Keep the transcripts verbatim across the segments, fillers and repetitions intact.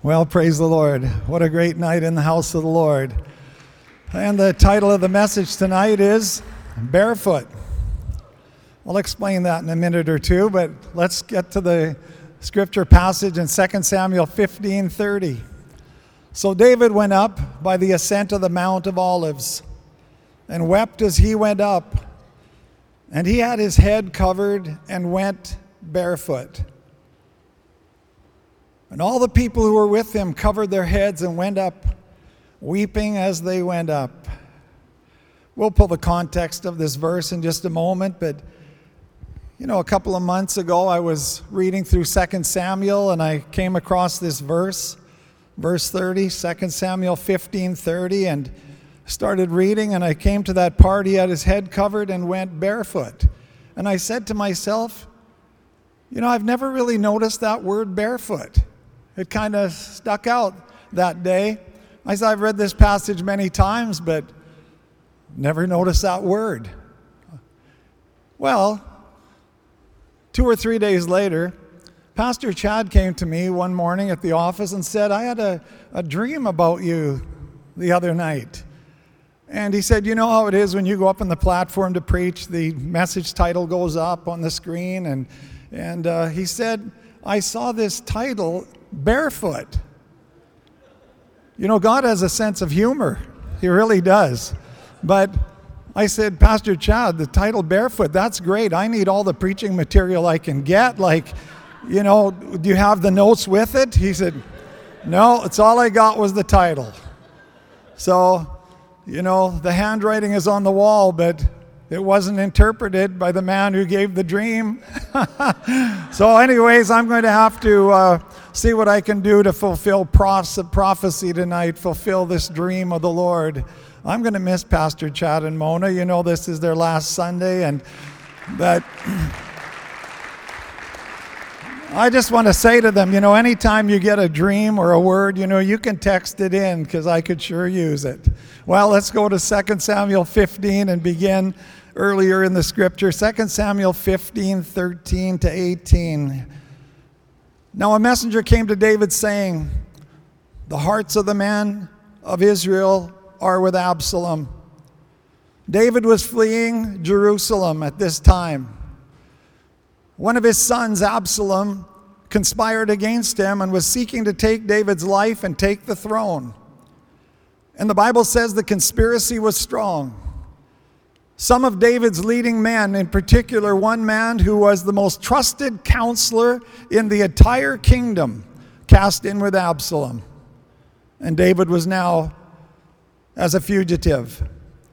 Well, praise the Lord. What a great night in the house of the Lord. And the title of the message tonight is Barefoot. I'll explain that in a minute or two, but let's get to the scripture passage in Second Samuel fifteen thirty. So David went up by the ascent of the Mount of Olives and wept as he went up, and he had his head covered and went barefoot. And all the people who were with him covered their heads and went up, weeping as they went up. We'll pull the context of this verse in just a moment, but you know, a couple of months ago I was reading through Second Samuel and I came across this verse, verse thirty, Second Samuel fifteen thirty, and started reading, and I came to that part. He had his head covered and went barefoot. And I said to myself, you know, I've never really noticed that word barefoot. It kind of stuck out that day. I said, I've read this passage many times, but never noticed that word. Well, two or three days later, Pastor Chad came to me one morning at the office and said, I had a, a dream about you the other night. And he said, you know how it is when you go up on the platform to preach, the message title goes up on the screen. And, and uh, he said, I saw this title, Barefoot. You know, God has a sense of humor. He really does. But I said, Pastor Chad, the title Barefoot, that's great. I need all the preaching material I can get. Like, you know, do you have the notes with it? He said, no, it's all I got was the title. So, you know, the handwriting is on the wall, but it wasn't interpreted by the man who gave the dream. So anyways, I'm going to have to uh, see what I can do to fulfill prophecy tonight, fulfill this dream of the Lord. I'm going to miss Pastor Chad and Mona. You know, this is their last Sunday, and that I just want to say to them, you know, anytime you get a dream or a word, you know, you can text it in because I could sure use it. Well, let's go to Second Samuel fifteen and begin earlier in the scripture. Second Samuel fifteen, thirteen to eighteen. Now a messenger came to David saying, the hearts of the men of Israel are with Absalom. David was fleeing Jerusalem at this time. One of his sons, Absalom, conspired against him and was seeking to take David's life and take the throne. And the Bible says the conspiracy was strong. Some of David's leading men, in particular one man who was the most trusted counselor in the entire kingdom, cast in with Absalom. And David was now as a fugitive.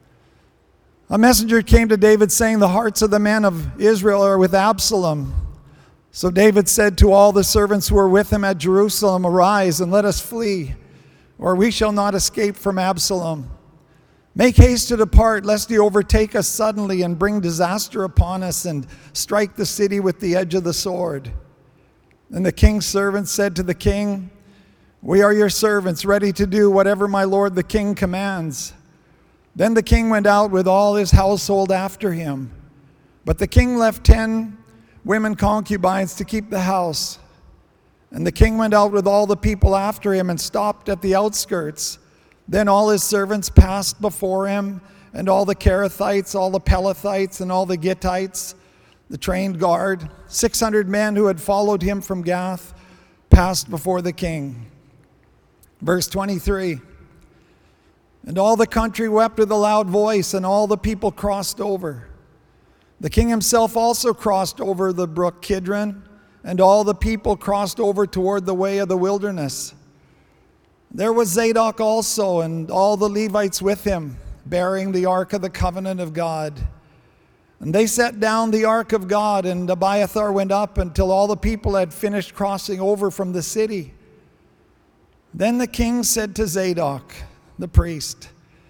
A messenger came to David saying, the hearts of the men of Israel are with Absalom. So David said to all the servants who were with him at Jerusalem, arise and let us flee, or we shall not escape from Absalom. Make haste to depart, lest he overtake us suddenly and bring disaster upon us and strike the city with the edge of the sword. And the king's servants said to the king, we are your servants, ready to do whatever my lord the king commands. Then the king went out with all his household after him. But the king left ten women concubines to keep the house. And the king went out with all the people after him and stopped at the outskirts. Then all his servants passed before him, and all the Kerethites, all the Pelethites, and all the Gittites, the trained guard, six hundred men who had followed him from Gath, passed before the king. Verse twenty-three. And all the country wept with a loud voice, and all the people crossed over. The king himself also crossed over the brook Kidron, and all the people crossed over toward the way of the wilderness. There was Zadok also, and all the Levites with him, bearing the ark of the covenant of God. And they set down the ark of God, and Abiathar went up until all the people had finished crossing over from the city. Then the king said to Zadok, the priest,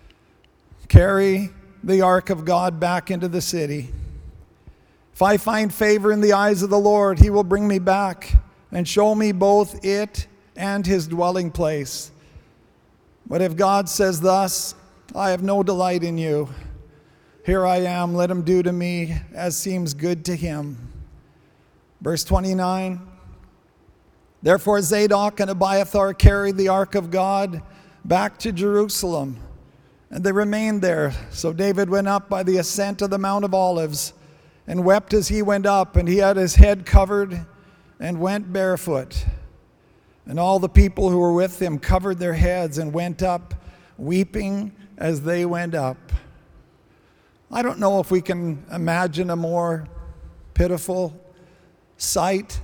carry the ark of God back into the city. If I find favor in the eyes of the Lord, he will bring me back and show me both it and his dwelling place. But if God says thus, I have no delight in you. Here I am, let him do to me as seems good to him. Verse twenty-nine. Therefore Zadok and Abiathar carried the ark of God back to Jerusalem, and they remained there. So David went up by the ascent of the Mount of Olives and wept as he went up, and he had his head covered and went barefoot. And all the people who were with him covered their heads and went up, weeping as they went up. I don't know if we can imagine a more pitiful sight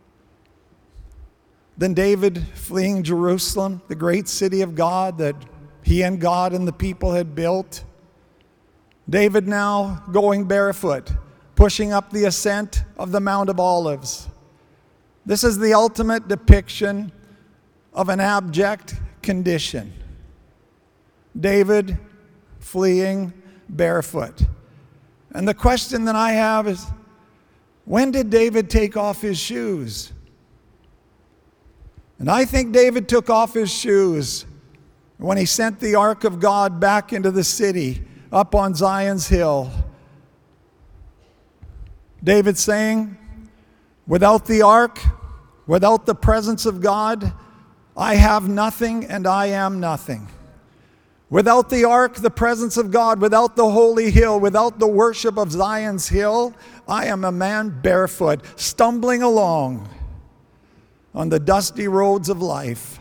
than David fleeing Jerusalem, the great city of God that he and God and the people had built. David now going barefoot, pushing up the ascent of the Mount of Olives. This is the ultimate depiction of an abject condition. David fleeing barefoot. And the question that I have is, when did David take off his shoes? And I think David took off his shoes when he sent the ark of God back into the city up on Zion's hill. David saying, without the ark, without the presence of God, I have nothing and I am nothing. Without the ark, the presence of God, without the holy hill, without the worship of Zion's hill, I am a man barefoot, stumbling along on the dusty roads of life.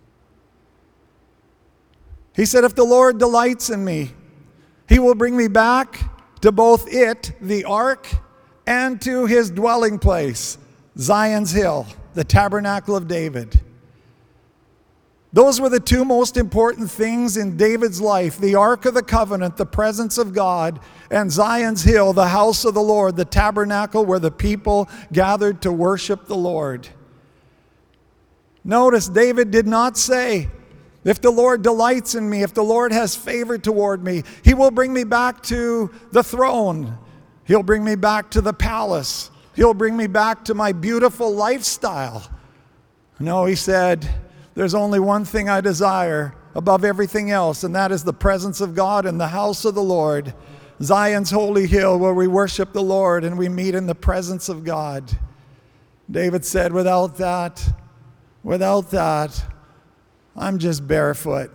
He said, if the Lord delights in me, he will bring me back to both it, the ark, and to his dwelling place, Zion's hill, the tabernacle of David. Those were the two most important things in David's life: the Ark of the Covenant, the presence of God, and Zion's hill, the house of the Lord, the tabernacle where the people gathered to worship the Lord. Notice, David did not say, if the Lord delights in me, if the Lord has favor toward me, he will bring me back to the throne. He'll bring me back to the palace. He'll bring me back to my beautiful lifestyle. No, he said, there's only one thing I desire above everything else, and that is the presence of God in the house of the Lord, Zion's holy hill, where we worship the Lord and we meet in the presence of God. David said, without that, without that, I'm just barefoot.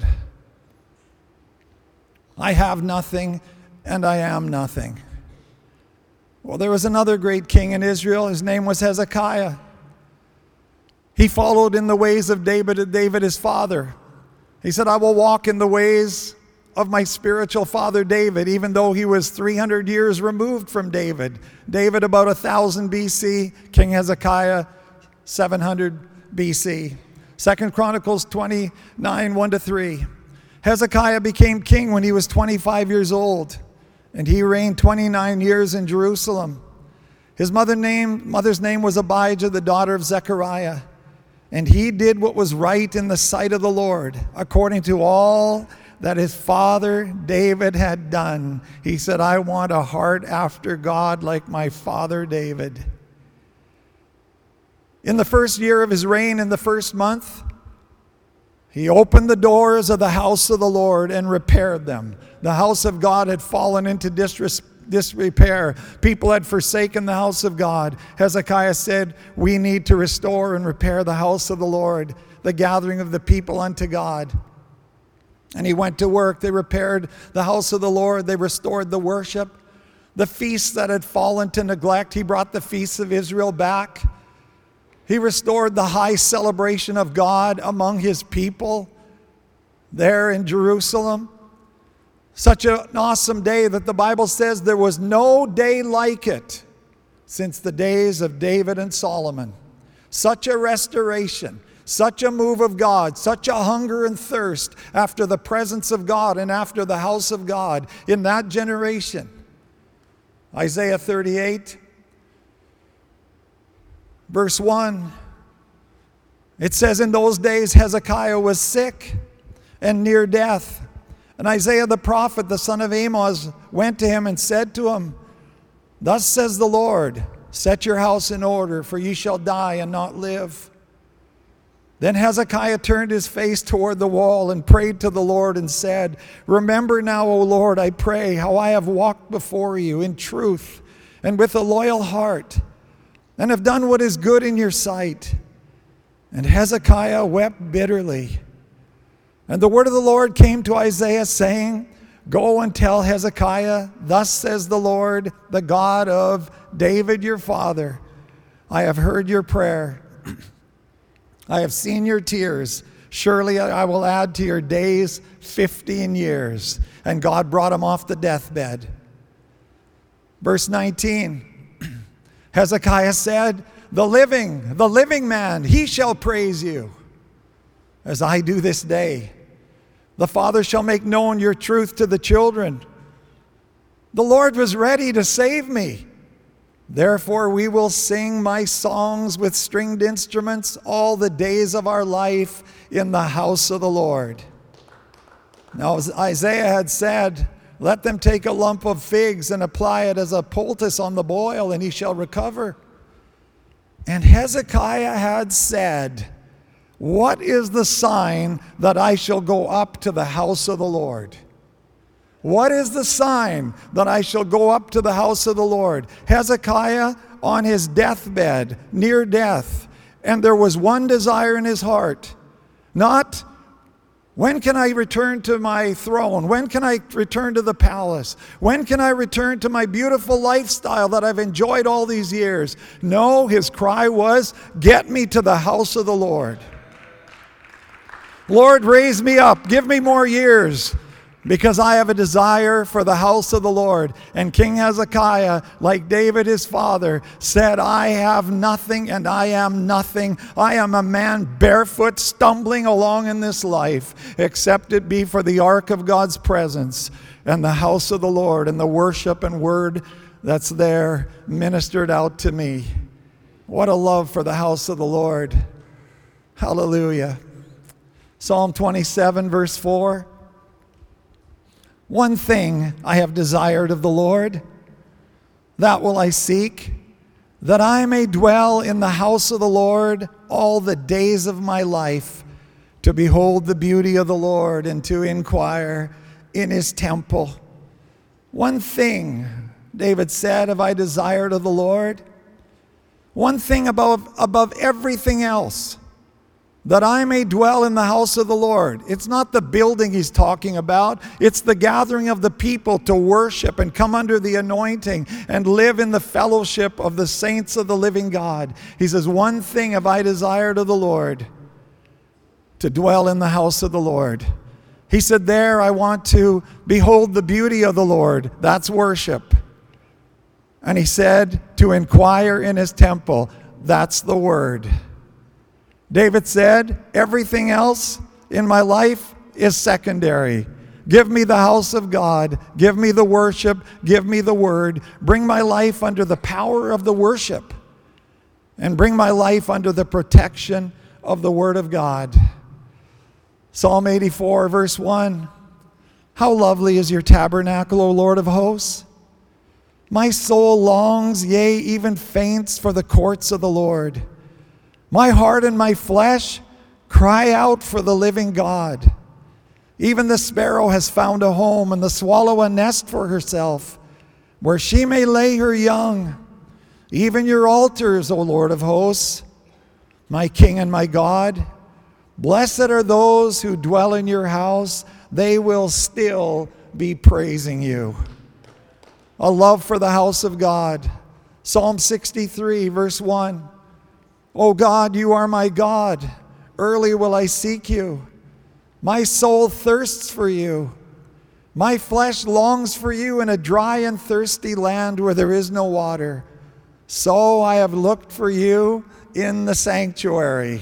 I have nothing and I am nothing. Well, there was another great king in Israel. His name was Hezekiah. He followed in the ways of David, David his father. He said, I will walk in the ways of my spiritual father David, even though he was three hundred years removed from David. David about one thousand B C, King Hezekiah seven hundred B C. Second Chronicles twenty-nine, one to three. Hezekiah became king when he was twenty-five years old, and he reigned twenty-nine years in Jerusalem. His mother name, mother's name was Abijah, the daughter of Zechariah. And he did what was right in the sight of the Lord, according to all that his father David had done. He said, I want a heart after God like my father David. In the first year of his reign, in the first month, he opened the doors of the house of the Lord and repaired them. The house of God had fallen into disrespect. disrepair. People had forsaken the house of God. Hezekiah said, we need to restore and repair the house of the Lord, the gathering of the people unto God. And he went to work. They repaired the house of the Lord. They restored the worship. The feasts that had fallen to neglect, he brought the feasts of Israel back. He restored the high celebration of God among his people there in Jerusalem. Such an awesome day that the Bible says there was no day like it since the days of David and Solomon. Such a restoration, such a move of God, such a hunger and thirst after the presence of God and after the house of God in that generation. Isaiah thirty-eight, verse one, it says, in those days Hezekiah was sick and near death. And Isaiah the prophet, the son of Amos, went to him and said to him, thus says the Lord, set your house in order, for ye shall die and not live. Then Hezekiah turned his face toward the wall and prayed to the Lord and said, remember now, O Lord, I pray, how I have walked before you in truth and with a loyal heart, and have done what is good in your sight. And Hezekiah wept bitterly. And the word of the Lord came to Isaiah, saying, Go and tell Hezekiah, Thus says the Lord, the God of David your father, I have heard your prayer. I have seen your tears. Surely I will add to your days fifteen years. And God brought him off the deathbed. Verse nineteen, Hezekiah said, The living, the living man, he shall praise you, as I do this day. The Father shall make known your truth to the children. The Lord was ready to save me. Therefore we will sing my songs with stringed instruments all the days of our life in the house of the Lord. Now as Isaiah had said, Let them take a lump of figs and apply it as a poultice on the boil, and he shall recover. And Hezekiah had said, What is the sign that I shall go up to the house of the Lord? What is the sign that I shall go up to the house of the Lord? Hezekiah on his deathbed, near death, and there was one desire in his heart, not, when can I return to my throne? When can I return to the palace? When can I return to my beautiful lifestyle that I've enjoyed all these years? No, his cry was, Get me to the house of the Lord. Lord, raise me up. Give me more years, because I have a desire for the house of the Lord. And King Hezekiah, like David his father, said, I have nothing and I am nothing. I am a man barefoot stumbling along in this life, except it be for the ark of God's presence and the house of the Lord and the worship and word that's there ministered out to me. What a love for the house of the Lord. Hallelujah. Psalm twenty-seven, verse four. One thing I have desired of the Lord, that will I seek, that I may dwell in the house of the Lord all the days of my life, to behold the beauty of the Lord and to inquire in his temple. One thing, David said, have I desired of the Lord, one thing above, above everything else, that I may dwell in the house of the Lord. It's not the building he's talking about. It's the gathering of the people to worship and come under the anointing and live in the fellowship of the saints of the living God. He says, one thing have I desired of the Lord, to dwell in the house of the Lord. He said, there I want to behold the beauty of the Lord. That's worship. And he said, to inquire in his temple. That's the word. David said, everything else in my life is secondary. Give me the house of God. Give me the worship. Give me the word. Bring my life under the power of the worship. And bring my life under the protection of the word of God. Psalm eighty-four, verse one. How lovely is your tabernacle, O Lord of hosts. My soul longs, yea, even faints for the courts of the Lord. My heart and my flesh cry out for the living God. Even the sparrow has found a home, and the swallow a nest for herself, where she may lay her young. Even your altars, O Lord of hosts, my King and my God. Blessed are those who dwell in your house. They will still be praising you. A love for the house of God. Psalm sixty-three, verse one. O God, you are my God. Early will I seek you. My soul thirsts for you. My flesh longs for you in a dry and thirsty land where there is no water. So I have looked for you in the sanctuary,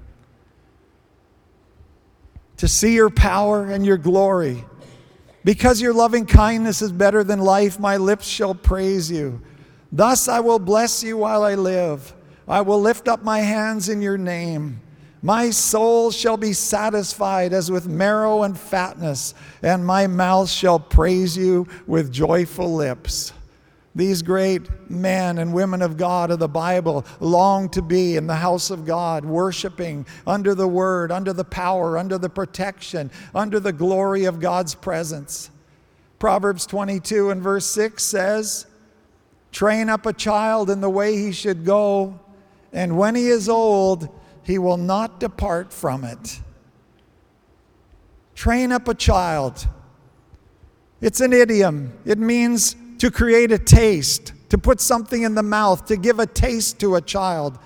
to see your power and your glory. Because your loving kindness is better than life, my lips shall praise you. Thus I will bless you while I live. I will lift up my hands in your name. My soul shall be satisfied as with marrow and fatness, and my mouth shall praise you with joyful lips. These great men and women of God of the Bible long to be in the house of God, worshiping under the word, under the power, under the protection, under the glory of God's presence. Proverbs twenty-two and verse six says, train up a child in the way he should go, and when he is old, he will not depart from it. Train up a child. It's an idiom. It means to create a taste, to put something in the mouth, to give a taste to a child.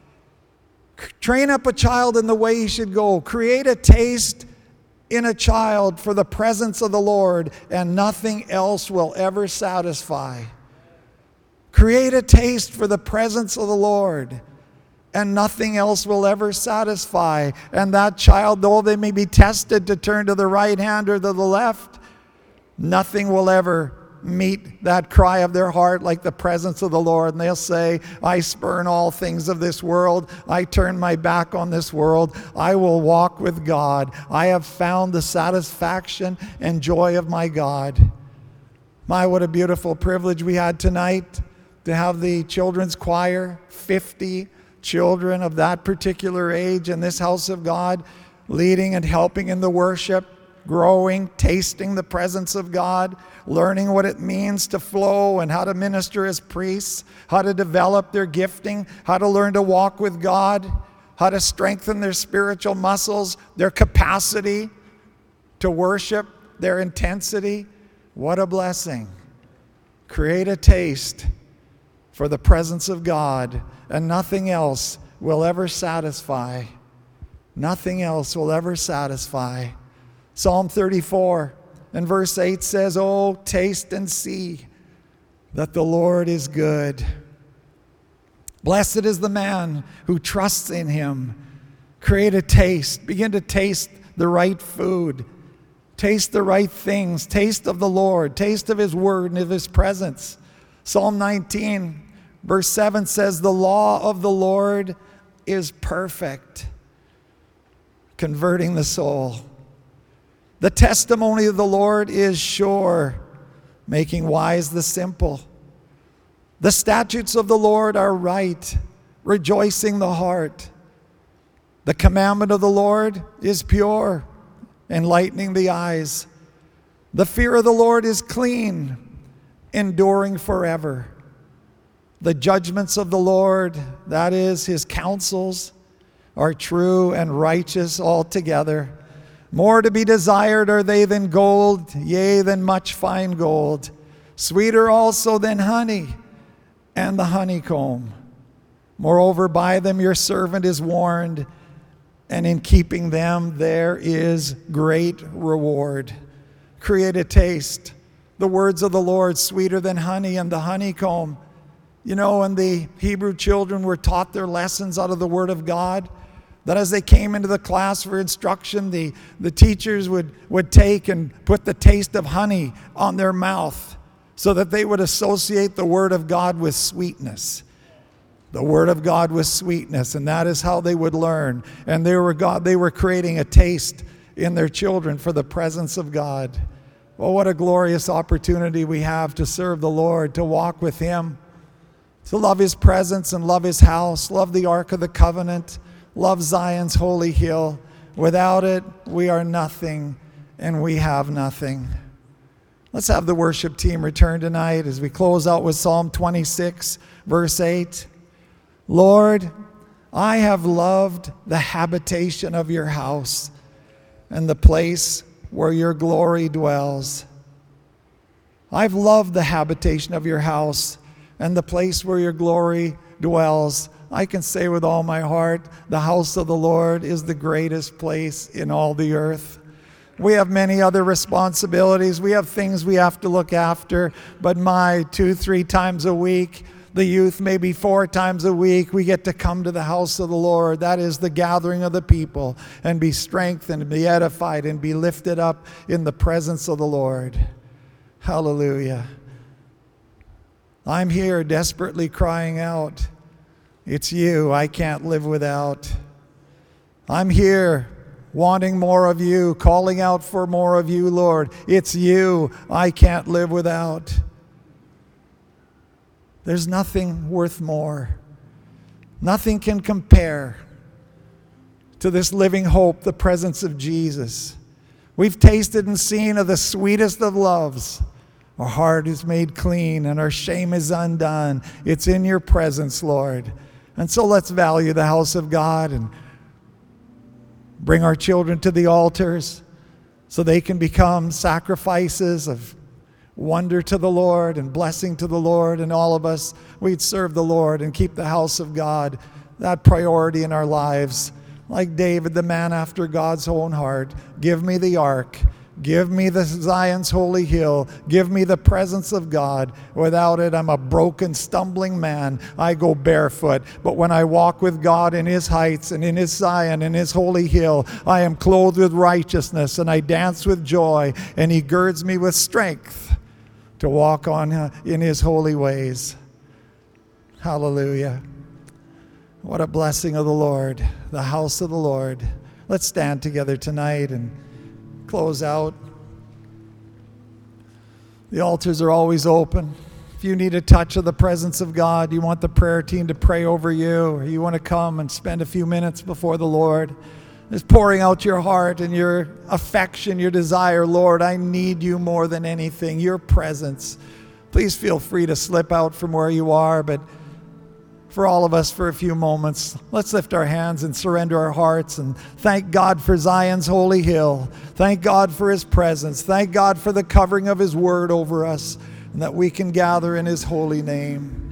Train up a child in the way he should go. Create a taste in a child for the presence of the Lord, and nothing else will ever satisfy. Create a taste for the presence of the Lord, and nothing else will ever satisfy. And that child, though they may be tested to turn to the right hand or to the left, nothing will ever meet that cry of their heart like the presence of the Lord. And they'll say, I spurn all things of this world. I turn my back on this world. I will walk with God. I have found the satisfaction and joy of my God. My, what a beautiful privilege we had tonight to have the children's choir, fifty children of that particular age in this house of God, leading and helping in the worship, growing, tasting the presence of God, learning what it means to flow and how to minister as priests, how to develop their gifting, how to learn to walk with God, how to strengthen their spiritual muscles, their capacity to worship, their intensity. What a blessing. Create a taste for the presence of God, and nothing else will ever satisfy. Nothing else will ever satisfy. Psalm thirty-four and verse eight says, oh, taste and see that the Lord is good. Blessed is the man who trusts in him. Create a taste. Begin to taste the right food. Taste the right things. Taste of the Lord. Taste of his word and of his presence. Psalm nineteen, verse seven says, the law of the Lord is perfect, converting the soul. The testimony of the Lord is sure, making wise the simple. The statutes of the Lord are right, rejoicing the heart. The commandment of the Lord is pure, enlightening the eyes. The fear of the Lord is clean, enduring forever. The judgments of the Lord, that is, his counsels, are true and righteous altogether. More to be desired are they than gold, yea, than much fine gold. Sweeter also than honey and the honeycomb. Moreover, by them your servant is warned, and in keeping them there is great reward. Create a taste. The words of the Lord, sweeter than honey and the honeycomb. You know, when the Hebrew children were taught their lessons out of the Word of God, that as they came into the class for instruction, the, the teachers would, would take and put the taste of honey on their mouth so that they would associate the Word of God with sweetness. The Word of God with sweetness, and that is how they would learn. And they were, God, they were creating a taste in their children for the presence of God. Well, what a glorious opportunity we have to serve the Lord, to walk with Him, to love His presence and love His house, love the Ark of the Covenant, love Zion's holy hill. Without it, we are nothing and we have nothing. Let's have the worship team return tonight as we close out with Psalm twenty-six, verse eight. Lord, I have loved the habitation of your house and the place where your glory dwells. I've loved the habitation of your house and the place where your glory dwells. I can say with all my heart, the house of the Lord is the greatest place in all the earth. We have many other responsibilities. We have things we have to look after, but my two, three times a week, the youth maybe four times a week, we get to come to the house of the Lord. That is the gathering of the people, and be strengthened, and be edified, and be lifted up in the presence of the Lord. Hallelujah. I'm here desperately crying out, it's you I can't live without. I'm here wanting more of you, calling out for more of you, Lord. It's you I can't live without. There's nothing worth more. Nothing can compare to this living hope, the presence of Jesus. We've tasted and seen of the sweetest of loves. Our heart is made clean and our shame is undone. It's in your presence, Lord. And so let's value the house of God and Bring our children to the altars so they can become sacrifices of wonder to the Lord and blessing to the Lord, and all of us, we'd serve the Lord and keep the house of God that priority in our lives. Like David, the man after God's own heart, give me the ark. Give me the Zion's holy hill. Give me the presence of God. Without it, I'm a broken, stumbling man. I go barefoot. But when I walk with God in his heights and in his Zion, in his holy hill, I am clothed with righteousness and I dance with joy, and he girds me with strength to walk on uh, in his holy ways. Hallelujah. What a blessing of the Lord, the house of the Lord. Let's stand together tonight and close out. The altars are always open. If you need a touch of the presence of God, you want the prayer team to pray over you, or you want to come and spend a few minutes before the Lord, just pouring out your heart and your affection, your desire. Lord, I need you more than anything, your presence. Please feel free to slip out from where you are, but for all of us, for a few moments, let's lift our hands and surrender our hearts and thank God for Zion's holy hill. Thank God for his presence. Thank God for the covering of his word over us, and that we can gather in his holy name.